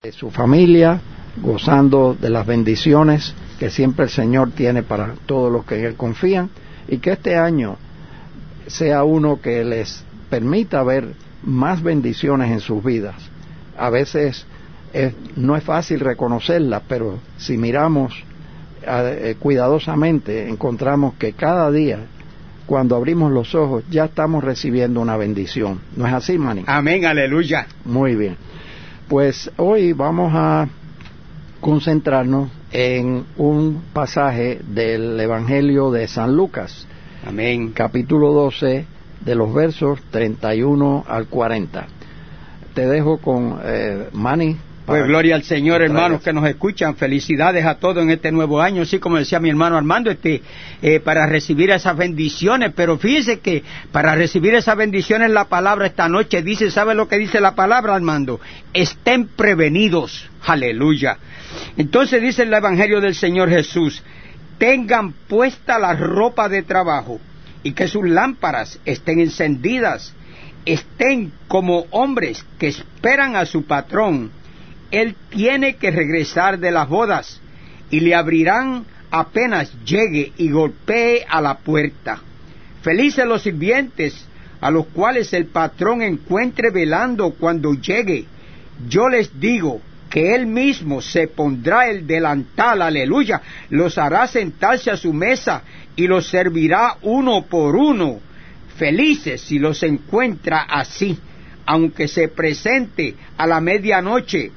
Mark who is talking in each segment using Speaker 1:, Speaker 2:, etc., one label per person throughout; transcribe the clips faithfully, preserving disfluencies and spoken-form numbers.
Speaker 1: su familia, gozando de las bendiciones que siempre el Señor tiene para todos los que en Él confían, y que este año sea uno que les permita ver más bendiciones en sus vidas. A veces es, no es fácil reconocerlas, pero si miramos eh, cuidadosamente, encontramos que cada día, cuando abrimos los ojos, ya estamos recibiendo una bendición. ¿No es así, Manny?
Speaker 2: Amén, aleluya.
Speaker 1: Muy bien. Pues hoy vamos a concentrarnos en un pasaje del Evangelio de San Lucas.
Speaker 2: Amén.
Speaker 1: Capítulo doce, de los versos treinta y uno al cuarenta. Te dejo con eh, Manny.
Speaker 2: Pues gloria al Señor, hermanos que nos escuchan. Felicidades a todos en este nuevo año, así como decía mi hermano Armando, este, eh, para recibir esas bendiciones. Pero fíjese que para recibir esas bendiciones la palabra esta noche dice, ¿sabe lo que dice la palabra, Armando? Estén prevenidos. Aleluya. Entonces dice el Evangelio del Señor Jesús, tengan puesta la ropa de trabajo y que sus lámparas estén encendidas. Estén como hombres que esperan a su patrón. Él tiene que regresar de las bodas y le abrirán apenas llegue y golpee a la puerta. Felices los sirvientes a los cuales el patrón encuentre velando cuando llegue. Yo les digo que él mismo se pondrá el delantal, aleluya, los hará sentarse a su mesa y los servirá uno por uno. Felices si los encuentra así, aunque se presente a la medianoche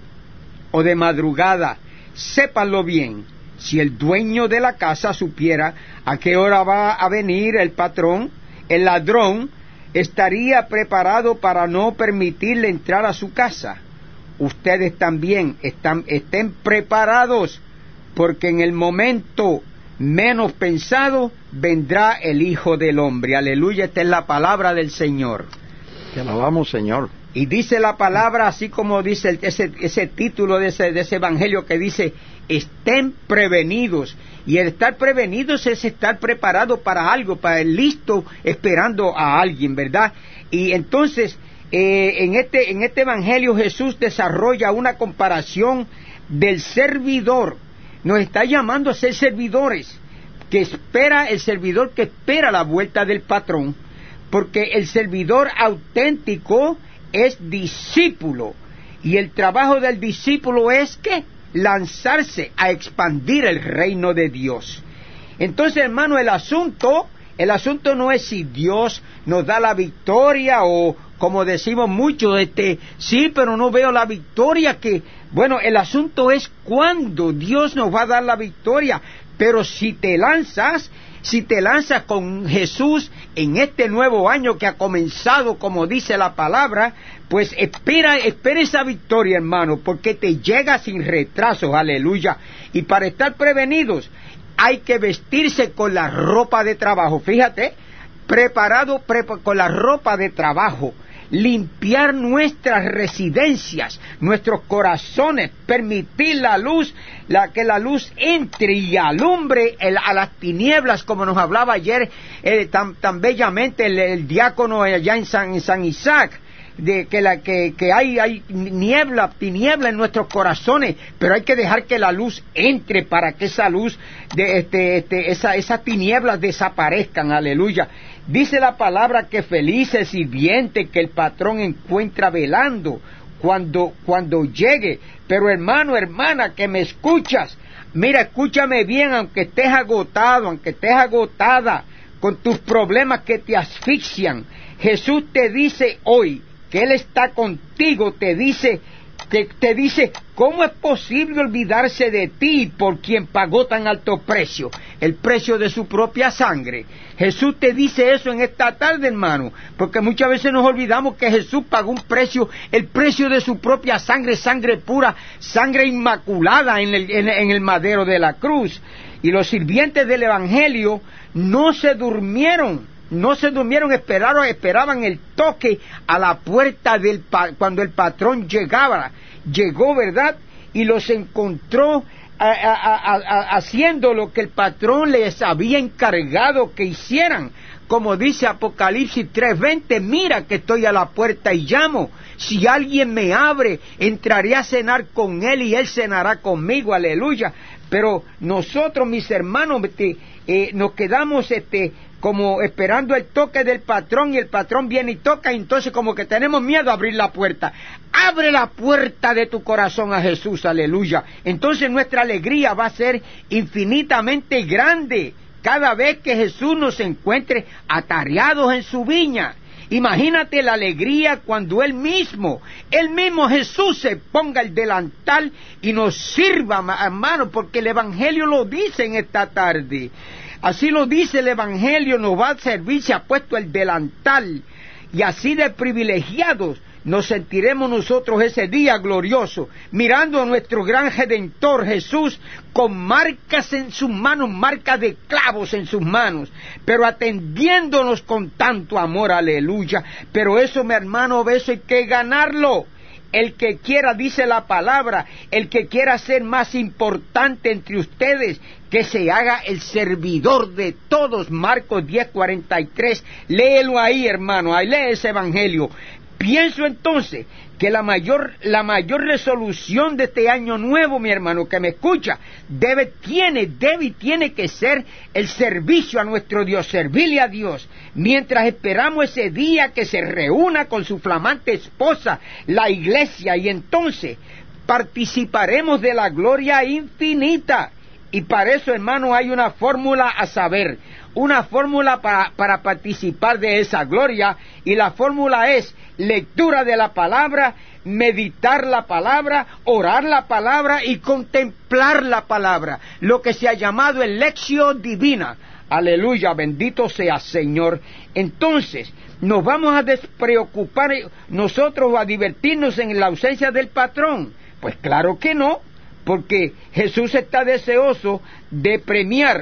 Speaker 2: o de madrugada. Sépanlo bien, si el dueño de la casa supiera a qué hora va a venir el patrón, el ladrón estaría preparado para no permitirle entrar a su casa. Ustedes también están, estén preparados, porque en el momento menos pensado vendrá el Hijo del Hombre. Aleluya, esta es la palabra del Señor.
Speaker 1: Te alabamos, Señor.
Speaker 2: Y dice la palabra, así como dice el, ese, ese título de ese, de ese evangelio que dice, estén prevenidos. Y el estar prevenidos es estar preparado para algo, para el listo, esperando a alguien, ¿verdad? Y entonces, eh, en este, en este evangelio Jesús desarrolla una comparación del servidor. Nos está llamando a ser servidores, que espera, el servidor que espera la vuelta del patrón, porque el servidor auténtico es discípulo, y el trabajo del discípulo es que lanzarse a expandir el reino de Dios. Entonces, hermano, el asunto, el asunto no es si Dios nos da la victoria, o como decimos mucho, este, sí, pero no veo la victoria, que, bueno, el asunto es cuándo Dios nos va a dar la victoria. Pero si te lanzas, si te lanzas con Jesús en este nuevo año que ha comenzado, como dice la palabra, pues espera, espera esa victoria, hermano, porque te llega sin retrasos, aleluya. Y para estar prevenidos, hay que vestirse con la ropa de trabajo, fíjate, preparado prepa- con la ropa de trabajo, limpiar nuestras residencias, nuestros corazones, permitir la luz, la que la luz entre y alumbre el, a las tinieblas, como nos hablaba ayer eh, tan, tan bellamente el, el diácono allá en San, en San Isaac, de que la que, que hay, hay niebla, tiniebla en nuestros corazones, pero hay que dejar que la luz entre para que esa luz, de este, este, esa, esas tinieblas desaparezcan, aleluya. Dice la palabra que feliz el sirviente que el patrón encuentra velando cuando, cuando llegue. Pero hermano, hermana, que me escuchas, mira, escúchame bien, aunque estés agotado, aunque estés agotada con tus problemas que te asfixian, Jesús te dice hoy que Él está contigo, te dice, que te dice, ¿cómo es posible olvidarse de ti por quien pagó tan alto precio? El precio de su propia sangre. Jesús te dice eso en esta tarde, hermano, porque muchas veces nos olvidamos que Jesús pagó un precio, el precio de su propia sangre, sangre pura, sangre inmaculada en el, en, en el madero de la cruz. Y los sirvientes del Evangelio no se durmieron. No se durmieron, esperaron, esperaban el toque a la puerta del pa- cuando el patrón llegaba, llegó, ¿verdad? Y los encontró a, a, a, a, haciendo lo que el patrón les había encargado que hicieran, como dice Apocalipsis tres veinte, mira que estoy a la puerta y llamo. Si alguien me abre, entraré a cenar con él y él cenará conmigo, aleluya. Pero nosotros, mis hermanos, este, eh, nos quedamos este, como esperando el toque del patrón, y el patrón viene y toca, y entonces como que tenemos miedo a abrir la puerta. Abre la puerta de tu corazón a Jesús, aleluya. Entonces nuestra alegría va a ser infinitamente grande cada vez que Jesús nos encuentre atareados en su viña. Imagínate la alegría cuando Él mismo, Él mismo Jesús se ponga el delantal y nos sirva, hermano, porque el Evangelio lo dice en esta tarde. Así lo dice el Evangelio, nos va a servir, se ha puesto el delantal, y así de privilegiados nos sentiremos nosotros ese día glorioso, mirando a nuestro gran Redentor Jesús con marcas en sus manos, marcas de clavos en sus manos, pero atendiéndonos con tanto amor, aleluya. Pero eso, mi hermano, eso hay que ganarlo. El que quiera, dice la palabra, el que quiera ser más importante entre ustedes, que se haga el servidor de todos. Marcos diez cuarenta y tres, léelo ahí, hermano, ahí lee ese evangelio. Pienso entonces que la mayor, la mayor resolución de este año nuevo, mi hermano, que me escucha, debe, tiene, debe y tiene que ser el servicio a nuestro Dios, servirle a Dios, mientras esperamos ese día que se reúna con su flamante esposa, la iglesia, y entonces participaremos de la gloria infinita. Y para eso, hermano, hay una fórmula a saber, una fórmula para, para participar de esa gloria, y la fórmula es lectura de la palabra, meditar la palabra, orar la palabra y contemplar la palabra, lo que se ha llamado el lección divina. Aleluya, bendito sea Señor. Entonces, ¿nos vamos a despreocupar nosotros a divertirnos en la ausencia del patrón? Pues claro que no, porque Jesús está deseoso de premiar,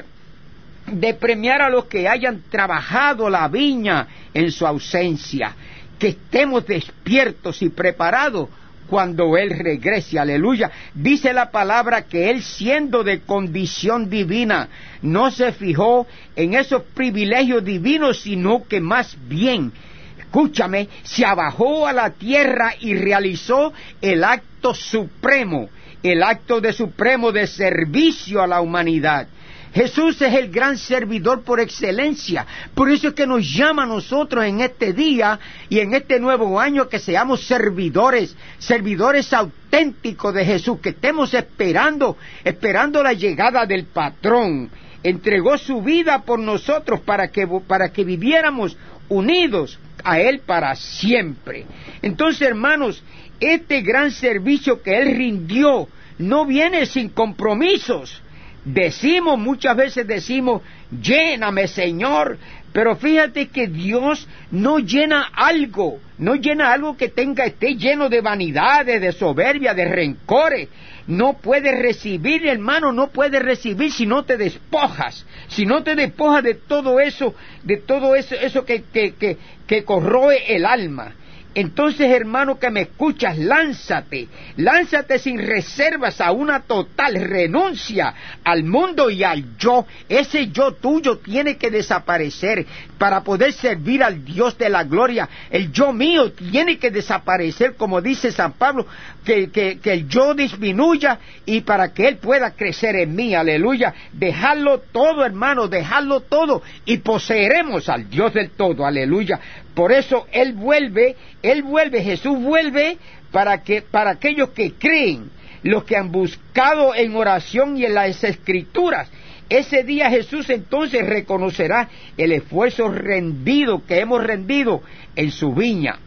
Speaker 2: de premiar a los que hayan trabajado la viña en su ausencia, que estemos despiertos y preparados cuando Él regrese, aleluya. Dice la palabra que Él, siendo de condición divina, no se fijó en esos privilegios divinos, sino que más bien, escúchame, se abajó a la tierra y realizó el acto supremo, el acto de supremo de servicio a la humanidad. Jesús es el gran servidor por excelencia. Por eso es que nos llama a nosotros en este día y en este nuevo año que seamos servidores, servidores auténticos de Jesús, que estemos esperando, esperando la llegada del patrón. Entregó su vida por nosotros para que, para que viviéramos unidos a Él para siempre. Entonces, hermanos, este gran servicio que Él rindió no viene sin compromisos. Decimos, muchas veces decimos, lléname, Señor, pero fíjate que Dios no llena algo, no llena algo que tenga, esté lleno de vanidades, de soberbia, de rencores. No puedes recibir, hermano, no puedes recibir si no te despojas, si no te despojas de todo eso, de todo eso, eso que, que, que, que corroe el alma. Entonces, hermano que me escuchas, lánzate, lánzate sin reservas a una total renuncia al mundo y al yo. Ese yo tuyo tiene que desaparecer para poder servir al Dios de la gloria. El yo mío tiene que desaparecer, como dice San Pablo, que, que, que el yo disminuya y para que Él pueda crecer en mí, aleluya. Dejarlo todo, hermano, dejarlo todo y poseeremos al Dios del todo, aleluya. Por eso Él vuelve, Él vuelve, Jesús vuelve para que, para aquellos que creen, los que han buscado en oración y en las Escrituras. Ese día Jesús entonces reconocerá el esfuerzo rendido que hemos rendido en su viña.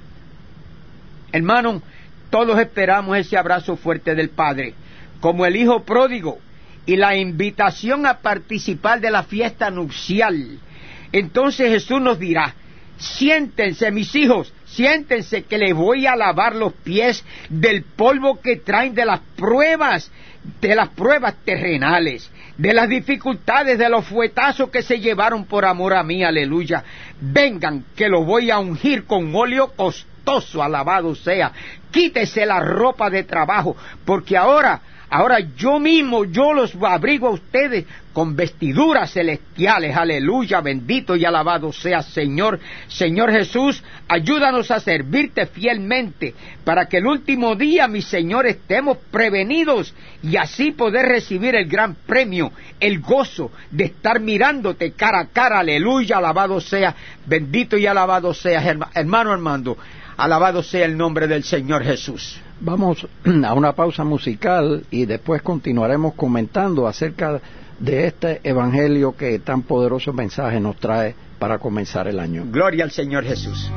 Speaker 2: Hermano, todos esperamos ese abrazo fuerte del Padre, como el Hijo pródigo, y la invitación a participar de la fiesta nupcial. Entonces Jesús nos dirá, siéntense, mis hijos, siéntense que les voy a lavar los pies del polvo que traen de las pruebas, de las pruebas terrenales, de las dificultades, de los fuetazos que se llevaron por amor a mí, aleluya. Vengan, que los voy a ungir con óleo costoso, alabado sea. Quítese la ropa de trabajo, porque ahora, Ahora yo mismo, yo los abrigo a ustedes con vestiduras celestiales. Aleluya, bendito y alabado sea Señor. Señor Jesús, ayúdanos a servirte fielmente, para que el último día, mi Señor, estemos prevenidos y así poder recibir el gran premio, el gozo de estar mirándote cara a cara. Aleluya, alabado sea, bendito y alabado sea, hermano Armando. Alabado sea el nombre del Señor Jesús.
Speaker 1: Vamos a una pausa musical y después continuaremos comentando acerca de este evangelio que tan poderoso mensaje nos trae para comenzar el año.
Speaker 2: Gloria al Señor Jesús.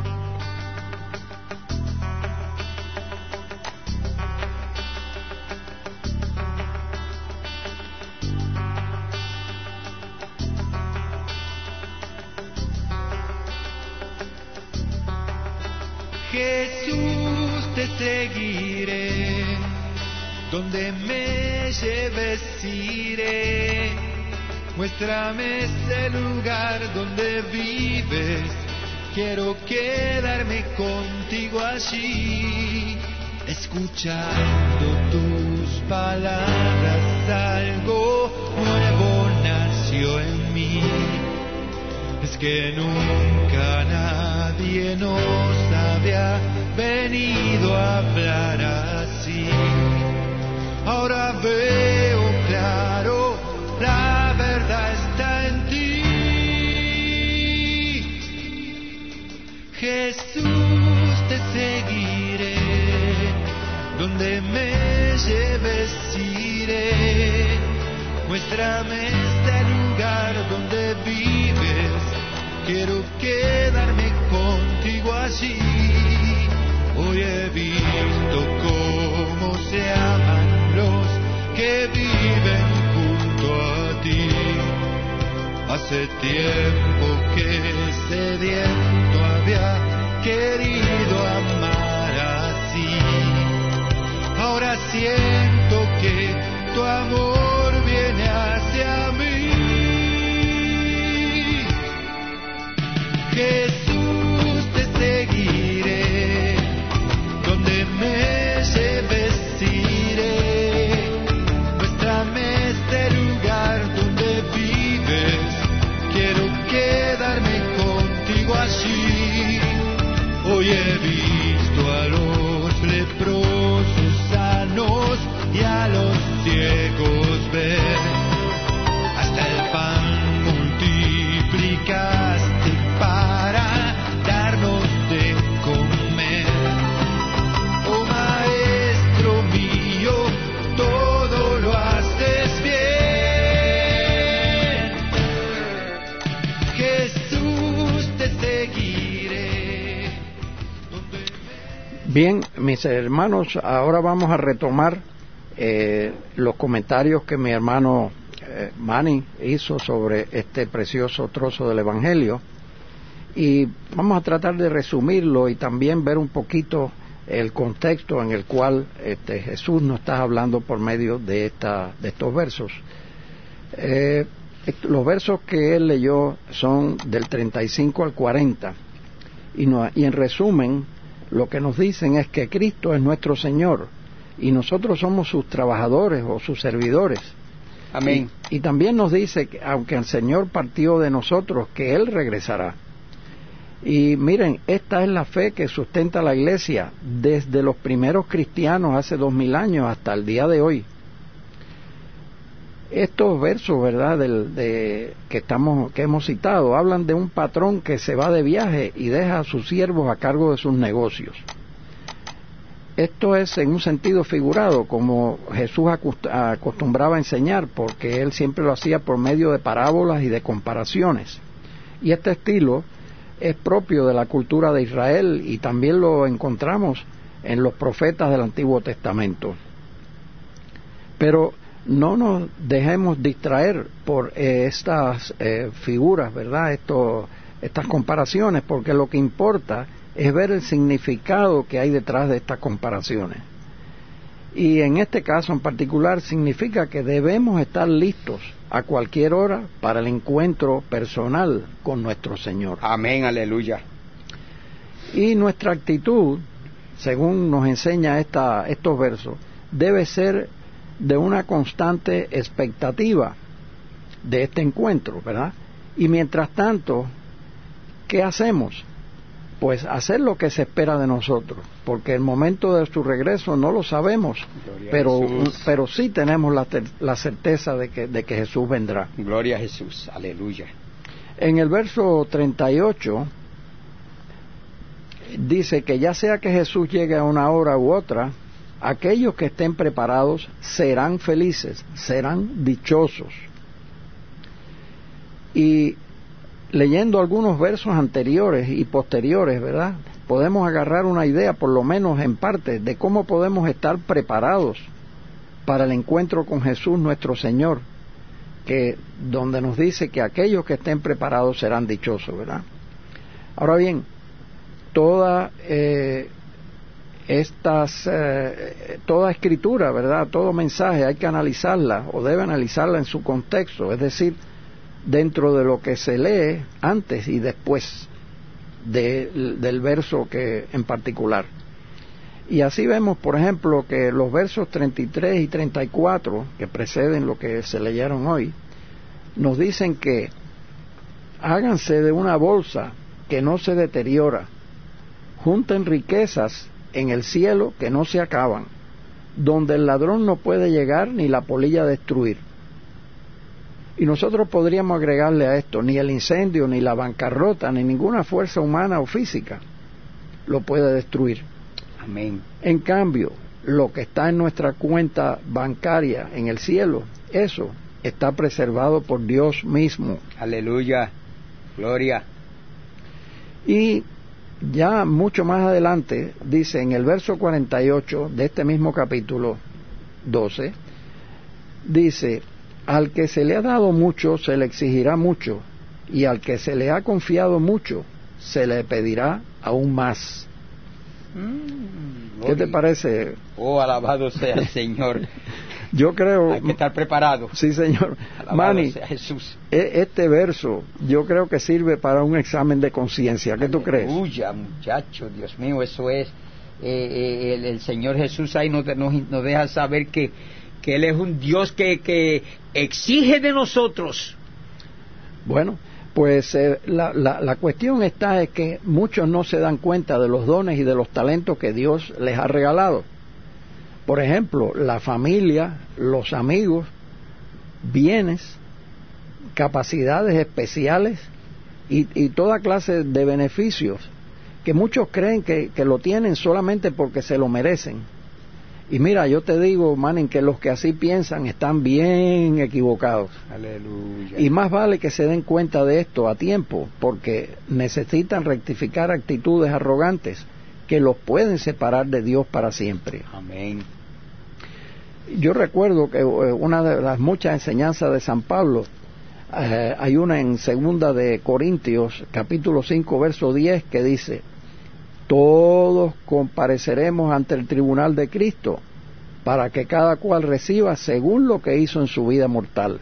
Speaker 3: Jesús, te seguiré, donde me lleves iré. Muéstrame ese lugar donde vives, quiero quedarme contigo allí. Escuchando tus palabras, algo nuevo nació en mí. Es que nunca nadie nos había venido a hablar así. Ahora veo claro, la verdad está en ti. Jesús, te seguiré, donde me lleves iré. Muéstrame este lugar donde vives, quiero quedarme contigo allí. Hoy he visto cómo se aman los que viven junto a ti. Hace tiempo que sediento había querido amar así. Ahora siento que tu amor viene hacia mí. Jesús, te seguiré, donde me lleves iré. Muéstrame este lugar donde vives, quiero quedarme contigo allí. Hoy he visto a los leprosos sanos y a los ciegos ver. Hasta el pan multiplicaste para darnos de comer. Oh Maestro mío, todo lo haces bien. Jesús, te seguiré.
Speaker 1: Bien, mis hermanos, ahora vamos a retomar eh, los comentarios que mi hermano eh, Manny hizo sobre este precioso trozo del Evangelio. Y vamos a tratar de resumirlo y también ver un poquito el contexto en el cual este, Jesús nos está hablando por medio de, esta, de estos versos. Eh, los versos que él leyó son del treinta y cinco al cuarenta y, no, y en resumen lo que nos dicen es que Cristo es nuestro Señor y nosotros somos sus trabajadores o sus servidores.
Speaker 2: Amén.
Speaker 1: Y, y también nos dice que aunque el Señor partió de nosotros, que Él regresará. Y miren, esta es la fe que sustenta la Iglesia desde los primeros cristianos hace dos mil años hasta el día de hoy. Estos versos, ¿verdad?, del, de, que, estamos, que hemos citado, hablan de un patrón que se va de viaje y deja a sus siervos a cargo de sus negocios. Esto es en un sentido figurado, como Jesús acostumbraba a enseñar, porque Él siempre lo hacía por medio de parábolas y de comparaciones. Y este estilo es propio de la cultura de Israel y también lo encontramos en los profetas del Antiguo Testamento. Pero no nos dejemos distraer por eh, estas eh, figuras, ¿verdad? Esto, estas comparaciones, porque lo que importa es ver el significado que hay detrás de estas comparaciones. Y en este caso en particular significa que debemos estar listos a cualquier hora para el encuentro personal con nuestro Señor.
Speaker 2: Amén, aleluya.
Speaker 1: Y nuestra actitud, según nos enseña esta, estos versos, debe ser de una constante expectativa de este encuentro, ¿verdad? Y mientras tanto, ¿qué hacemos? Pues hacer lo que se espera de nosotros, porque el momento de su regreso no lo sabemos, pero, pero sí tenemos la, ter- la certeza de que, de que Jesús vendrá.
Speaker 2: Gloria a Jesús, aleluya.
Speaker 1: En el verso treinta y ocho dice que ya sea que Jesús llegue a una hora u otra, aquellos que estén preparados serán felices, serán dichosos. Y leyendo algunos versos anteriores y posteriores, ¿verdad?, podemos agarrar una idea, por lo menos en parte, de cómo podemos estar preparados para el encuentro con Jesús nuestro Señor, que donde nos dice que aquellos que estén preparados serán dichosos, ¿verdad? Ahora bien, toda eh, estas eh, toda escritura, ¿verdad?, todo mensaje hay que analizarla, o debe analizarla en su contexto, es decir, dentro de lo que se lee antes y después de, del verso que en particular. Y así vemos, por ejemplo, que los versos treinta y tres y treinta y cuatro, que preceden lo que se leyeron hoy, nos dicen que háganse de una bolsa que no se deteriora, junten riquezas en el cielo que no se acaban, donde el ladrón no puede llegar ni la polilla destruir. Y nosotros podríamos agregarle a esto: ni el incendio, ni la bancarrota, ni ninguna fuerza humana o física lo puede destruir.
Speaker 2: Amén.
Speaker 1: En cambio, lo que está en nuestra cuenta bancaria en el cielo, eso está preservado por Dios mismo.
Speaker 2: Aleluya, gloria.
Speaker 1: Y ya mucho más adelante dice en el verso cuarenta y ocho de este mismo capítulo doce, dice: al que se le ha dado mucho se le exigirá mucho, y al que se le ha confiado mucho se le pedirá aún más. Mm, ¿Qué te parece?
Speaker 2: Oh, alabado sea el Señor.
Speaker 1: Yo creo...
Speaker 2: Hay que estar preparado.
Speaker 1: Sí, señor.
Speaker 2: Alabado
Speaker 1: Manny,
Speaker 2: sea Jesús.
Speaker 1: Este verso yo creo que sirve para un examen de conciencia. ¿Qué tú crees?
Speaker 2: Aleluya, muchacho, Dios mío, eso es... Eh, eh, el, el Señor Jesús ahí nos, nos, nos deja saber que, que Él es un Dios que, que exige de nosotros.
Speaker 1: Bueno, pues eh, la, la, la cuestión está es que muchos no se dan cuenta de los dones y de los talentos que Dios les ha regalado. Por ejemplo, la familia, los amigos, bienes, capacidades especiales y, y toda clase de beneficios que muchos creen que, que lo tienen solamente porque se lo merecen. Y mira, yo te digo, manen, que los que así piensan están bien equivocados.
Speaker 2: Aleluya.
Speaker 1: Y más vale que se den cuenta de esto a tiempo, porque necesitan rectificar actitudes arrogantes que los pueden separar de Dios para siempre.
Speaker 2: Amén.
Speaker 1: Yo recuerdo que una de las muchas enseñanzas de San Pablo, eh, hay una en segunda de Corintios, capítulo cinco, verso diez, que dice: todos compareceremos ante el tribunal de Cristo, para que cada cual reciba según lo que hizo en su vida mortal.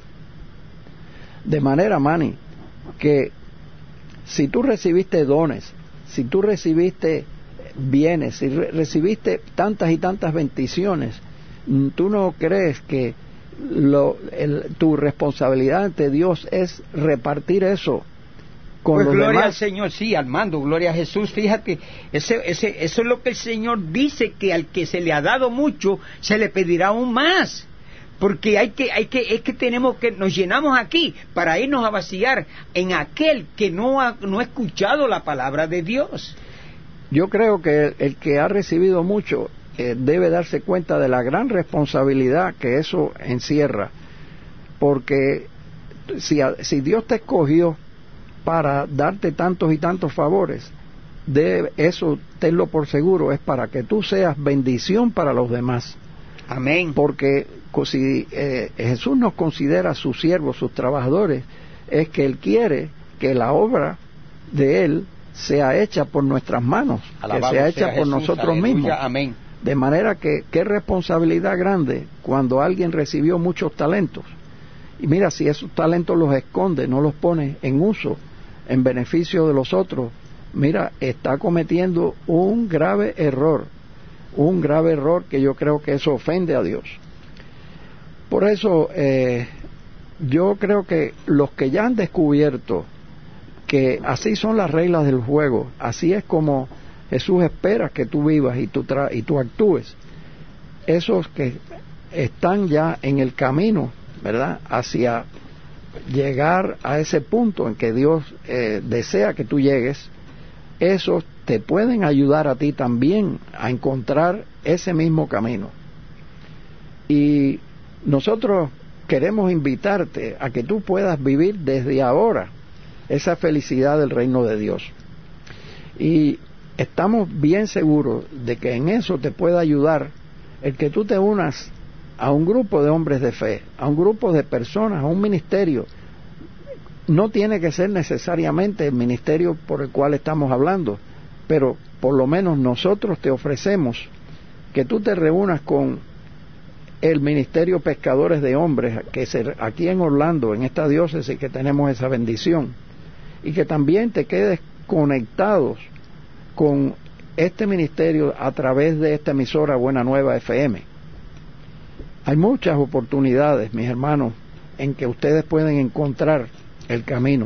Speaker 1: De manera, Manny, que si tú recibiste dones, si tú recibiste bienes, si re- recibiste tantas y tantas bendiciones, ¿tú no crees que lo, el, tu responsabilidad ante Dios es repartir eso con
Speaker 2: pues
Speaker 1: los
Speaker 2: gloria
Speaker 1: demás?
Speaker 2: al Señor, sí, Armando, gloria a Jesús. Fíjate, ese, ese, eso es lo que el Señor dice, que al que se le ha dado mucho, se le pedirá aún más. Porque hay que, hay que, es que tenemos que, nos llenamos aquí para irnos a vaciar en aquel que no ha, no ha escuchado la palabra de Dios.
Speaker 1: Yo creo que el, el que ha recibido mucho eh, debe darse cuenta de la gran responsabilidad que eso encierra, porque si, si Dios te escogió para darte tantos y tantos favores, de eso tenlo por seguro, es para que tú seas bendición para los demás.
Speaker 2: Amén.
Speaker 1: Porque si eh, Jesús nos considera sus siervos, sus trabajadores, es que Él quiere que la obra de Él sea hecha por nuestras manos,
Speaker 2: Alabado
Speaker 1: que sea hecha
Speaker 2: sea
Speaker 1: por
Speaker 2: Jesús,
Speaker 1: nosotros
Speaker 2: aleluya,
Speaker 1: mismos.
Speaker 2: amén.
Speaker 1: De manera que, qué responsabilidad grande cuando alguien recibió muchos talentos. Y mira, si esos talentos los esconde, no los pone en uso, en beneficio de los otros, mira, está cometiendo un grave error, un grave error que yo creo que eso ofende a Dios. Por eso eh, yo creo que los que ya han descubierto que así son las reglas del juego, así es como Jesús espera que tú vivas y tú, tra- y tú actúes, esos que están ya en el camino, ¿verdad?, hacia llegar a ese punto en que Dios eh, desea que tú llegues, esos te pueden ayudar a ti también a encontrar ese mismo camino. Y nosotros queremos invitarte a que tú puedas vivir desde ahora esa felicidad del reino de Dios. Y estamos bien seguros de que en eso te puede ayudar el que tú te unas a un grupo de hombres de fe, a un grupo de personas, a un ministerio. No tiene que ser necesariamente el ministerio por el cual estamos hablando, pero por lo menos nosotros te ofrecemos que tú te reúnas con el Ministerio Pescadores de Hombres, que es aquí en Orlando, en esta diócesis que tenemos esa bendición, y que también te quedes conectados con este ministerio a través de esta emisora Buena Nueva F M. Hay muchas oportunidades, mis hermanos, en que ustedes pueden encontrar el camino.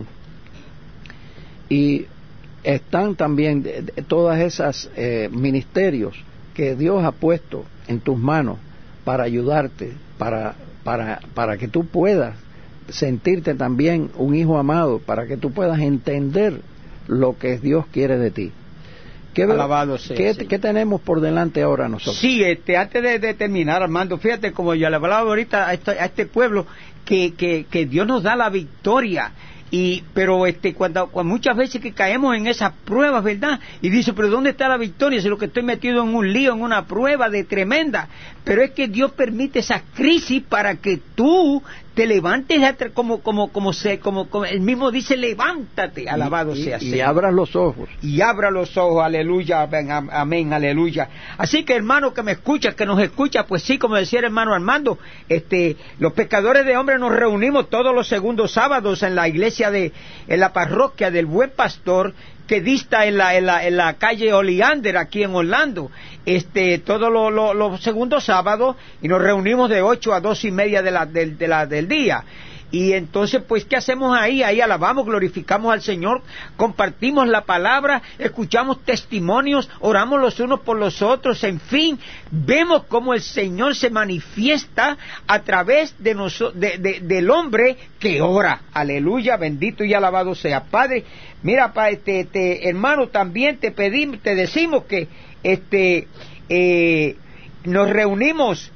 Speaker 1: Y están también de, de, todas esas eh, ministerios que Dios ha puesto en tus manos para ayudarte, para, para, para que tú puedas sentirte también un hijo amado, para que tú puedas entender lo que Dios quiere de ti. ¿Qué,
Speaker 2: Alabado sea,
Speaker 1: ¿qué,
Speaker 2: sí.
Speaker 1: ¿Qué tenemos por delante ahora nosotros?
Speaker 2: Sí, este, antes de, de terminar, Armando, fíjate como yo le hablaba ahorita a este, a este pueblo, que, que, que Dios nos da la victoria. Y pero este cuando, cuando muchas veces que caemos en esas pruebas, ¿verdad? Y dice, pero ¿dónde está la victoria? Si lo que estoy metido en un lío, en una prueba de tremenda. Pero es que Dios permite esa crisis para que tú te levantes como como como se como, como él mismo dice, levántate, alabado
Speaker 1: y,
Speaker 2: sea
Speaker 1: y,
Speaker 2: Señor.
Speaker 1: Y abras los ojos.
Speaker 2: Y abra los ojos, aleluya, amén, amén, aleluya. Así que, hermano que me escucha, que nos escucha, pues sí, como decía el hermano Armando, este, los pescadores de hombres nos reunimos todos los segundos sábados en la iglesia de, en la parroquia del Buen Pastor, que dista en la, en la, en la calle Oleander, aquí en Orlando, este, todos los lo, lo segundos sábados, y nos reunimos de ocho a dos y media de la, de, de la, del día. Y entonces, pues, ¿qué hacemos ahí? Ahí alabamos, glorificamos al Señor, compartimos la palabra, escuchamos testimonios, oramos los unos por los otros, en fin, vemos cómo el Señor se manifiesta a través de noso- de, de, del hombre que ora. Aleluya, bendito y alabado sea. Padre, mira, pa, este, este, hermano, también te pedimos, te decimos que este eh, nos reunimos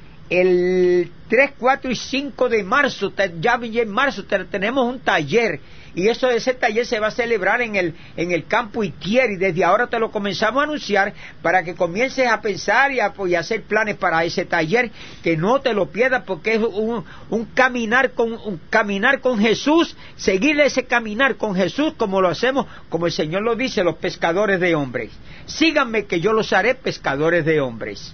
Speaker 2: el tres, cuatro y cinco de marzo, ya en marzo tenemos un taller, y eso ese taller se va a celebrar en el en el campo Itier, y desde ahora te lo comenzamos a anunciar para que comiences a pensar y a, y a hacer planes para ese taller, que no te lo pierdas, porque es un, un caminar con un caminar con Jesús, seguir ese caminar con Jesús como lo hacemos, como el Señor lo dice, los pescadores de hombres. Síganme que yo los haré pescadores de hombres.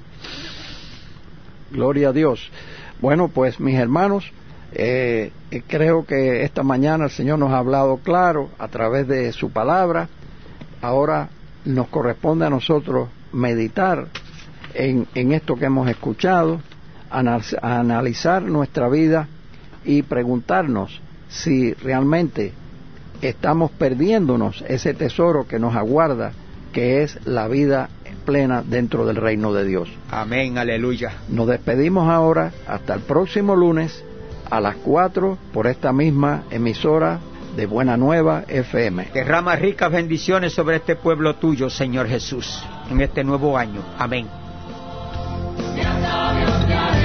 Speaker 1: Gloria a Dios. Bueno, pues mis hermanos, eh, creo que esta mañana el Señor nos ha hablado claro a través de su palabra. Ahora nos corresponde a nosotros meditar en, en esto que hemos escuchado, anal- analizar nuestra vida y preguntarnos si realmente estamos perdiéndonos ese tesoro que nos aguarda, que es la vida plena dentro del reino de Dios.
Speaker 2: Amén, aleluya.
Speaker 1: Nos despedimos ahora hasta el próximo lunes a las cuatro por esta misma emisora de Buena Nueva F M.
Speaker 2: Derrama ricas bendiciones sobre este pueblo tuyo, Señor Jesús, en este nuevo año. Amén.